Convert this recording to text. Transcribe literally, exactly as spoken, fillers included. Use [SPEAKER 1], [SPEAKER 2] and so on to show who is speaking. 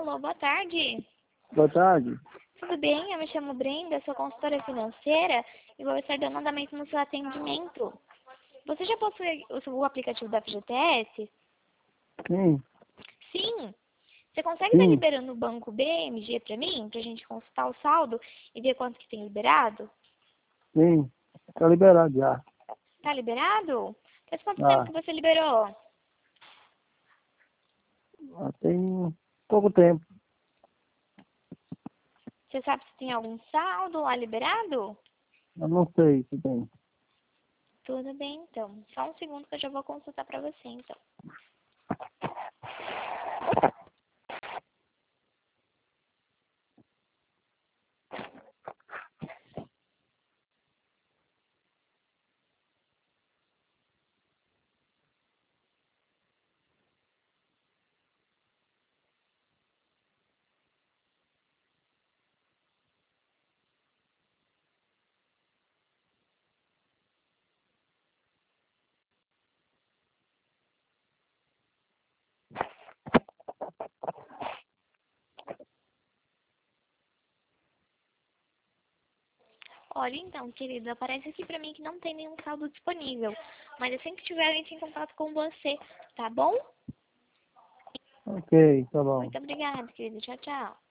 [SPEAKER 1] Alô, boa tarde.
[SPEAKER 2] Boa tarde.
[SPEAKER 1] Tudo bem? Eu me chamo Brenda, sou consultora financeira e vou estar dando andamento no seu atendimento. Você já possui o o aplicativo da F G T S?
[SPEAKER 2] Sim,
[SPEAKER 1] Sim. Você consegue estar
[SPEAKER 2] sim,
[SPEAKER 1] liberando o banco B M G para mim, para a gente consultar o saldo e ver quanto que tem liberado?
[SPEAKER 2] sim. Tá liberado já.
[SPEAKER 1] Tá liberado? Faz quanto tempo
[SPEAKER 2] Ah,
[SPEAKER 1] que você liberou?
[SPEAKER 2] ah, tem pouco tempo.
[SPEAKER 1] Você sabe se tem algum saldo lá liberado?
[SPEAKER 2] Eu não sei se tem.
[SPEAKER 1] Tudo bem, então. Só um segundo que eu já vou consultar para você, então. Olha, então, querida, aparece aqui pra mim que não tem nenhum saldo disponível. Mas assim que tiver, eu entro em contato com você, tá bom?
[SPEAKER 2] Ok, tá bom.
[SPEAKER 1] Muito obrigada, querida. Tchau, tchau.